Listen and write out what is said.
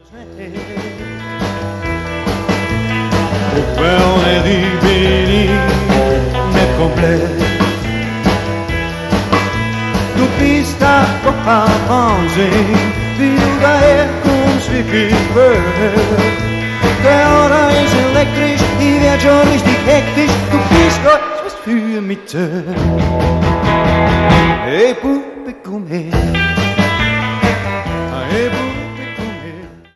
Wel net die ben ik net compleet. Du bist da total Wahnsinn, wie du daherkommst, wirklich blöd. Der Ora ist elektrisch, die wird schon richtig hektisch. Du bist Gott, was für mich. Hey Puppe, komm her.